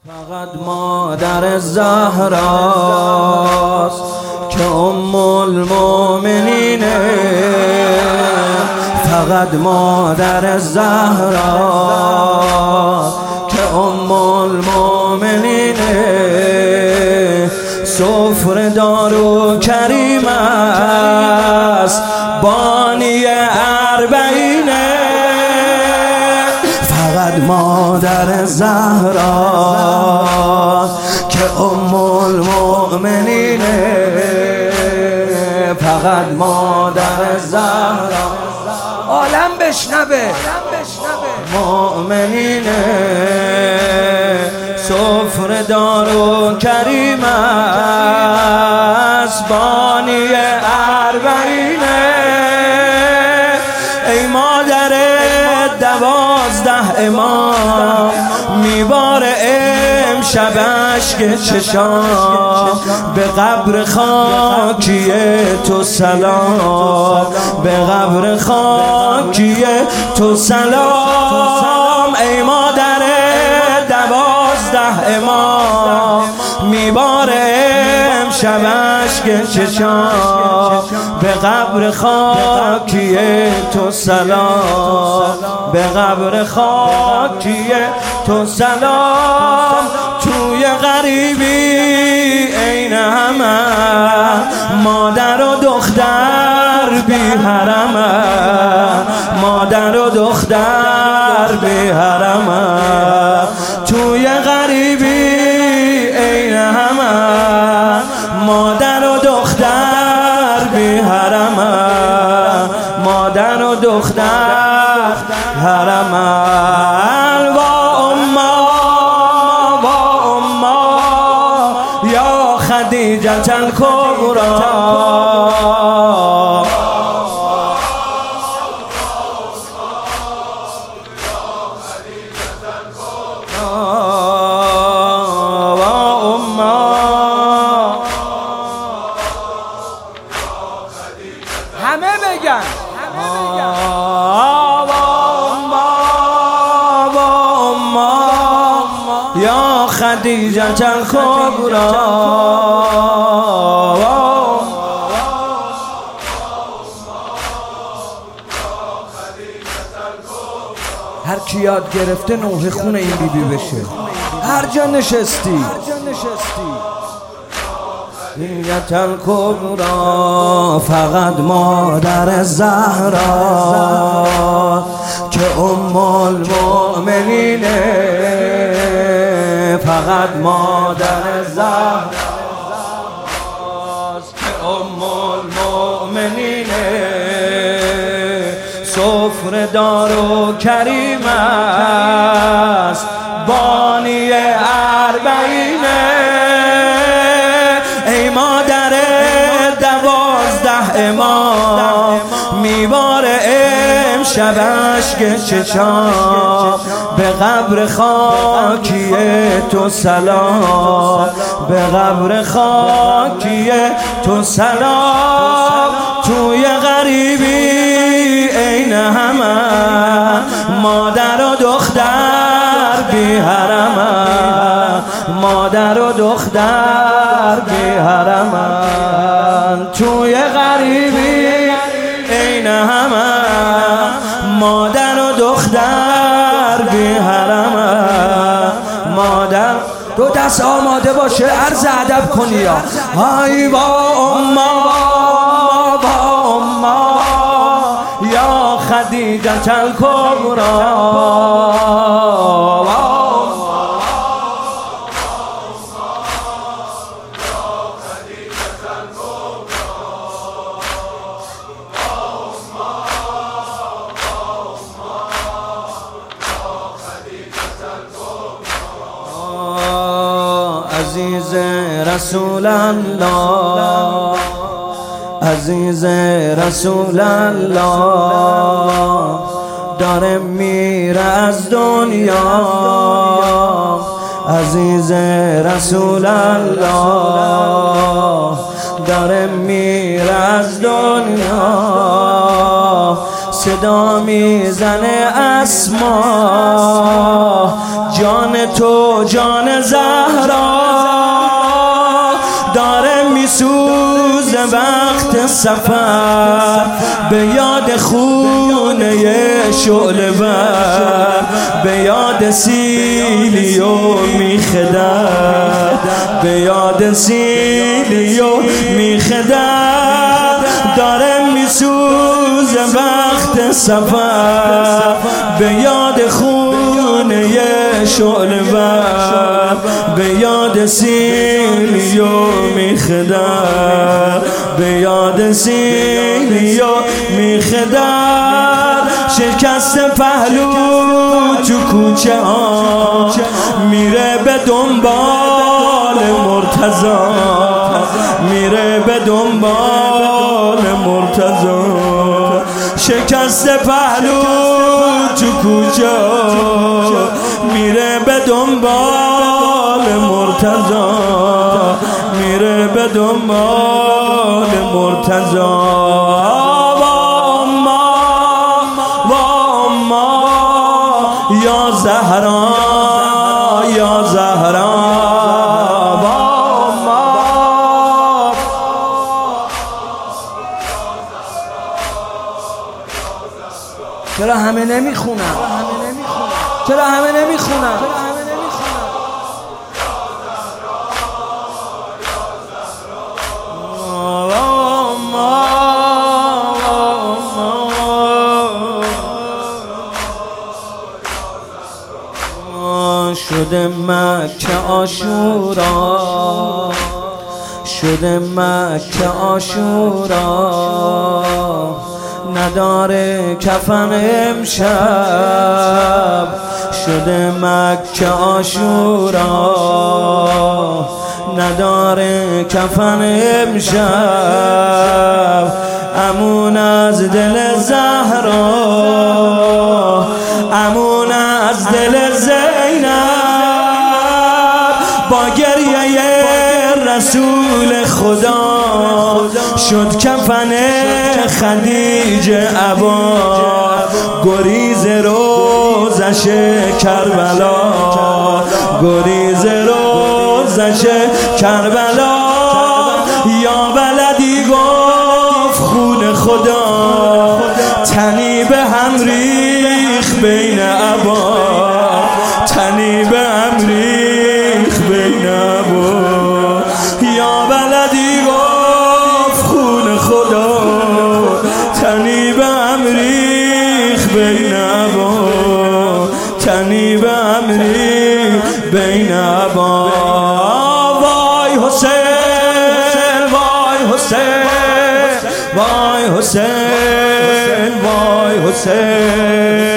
فقط مادر زهراست که ام المؤمنینه. فقط مادر زهراست که ام المؤمنینه. سفره دار و کریم است بانی اربعینه. فقط مادر زهراست که ام المؤمنینه. فقط مادر زهرا عالم بشنوه مؤمنینه. سفره دار و کریم است بانی اربعینه. ای مادر 12 امام میباره امشب اشک چشام به قبر خاکی تو سلام. به قبر خاکی تو سلام. ای مادر 12 امام میباره امشب اشک چشام به قبر خاکی تو سلام. به قبر خاکی تو سلام. توی غریبی عین همه مادر و دختر بی حرمه. مادر و دختر بی حرمه. توی غریبی عین همه مادر و دختر بی حرمه. مادر و دختر حرمه. خدیجة الكبرى همه بگن یا خدیجة الکبری. هر کی یاد گرفته نوح خون این بیبی بشه. هر جا نشستی خدیجة الکبری. فقط مادر زهرا که ام المؤمنینه. فقط مادر زهراست که ام المؤمنینه. سفره دار و کریم است بانی اربعینه. ای مادر 12 امام میباره امشب اشک چشام به قبر خاکی تو سلام. به قبر خاکی تو سلام. توی غریبی عین همه مادر و دختر بی حرمه. مادر و دختر بی حرمه. توی غریبی عین همه مادر و دختر بی حرمه. مادر دو دست آماده باشه عرض ادب کنی یا های با اما یا خدیجة الکبری. عزیز رسول الله، عزیز رسول الله داره میره از دنیا. عزیز رسول الله داره میره از دنیا. صدا میزنه اسما، جان تو جان زهرا داره میسوزه وقت سفر، به یاد خونه شعله ور، به یاد سیلیو میخدر، به یاد سیلیو میخدر، داره میسوزه وقت سفر، به یاد خونه شعله ور، به یاد سیلیو میخدر، به یاد سیلیو میخدر. شکست پهلو تو کوچه ها میره به دنبال مرتضی، میره به دنبال مرتضی. شکست پهلو تو کوچه ها میره به دنبال مرتضی، میره به دنبال مرتضی. یا زهرا یا زهرا چرا همه نمیخونن؟ چرا همه نمیخونن؟ شده مکه عاشورا، شده مکه عاشورا، نداره کفن امشب. شده مکه عاشورا، نداره کفن امشب. امون از دل زهرا، امون از دل زینب، با گریه رسول خدا شد کفن خدیجه عبا. گریز روزش کربلا، گریز روزش کربلا. یا بلدی گفت خون خدا، تنی به هم ریخ بین عبا، تنی به هم ریخ بین عبا. یا بلدی گفت خون خدا، تنی به هم ریخ بین عبا، تنی به هم ریخ بین عبا. وای حسین وای حسین وای حسین وای حسین.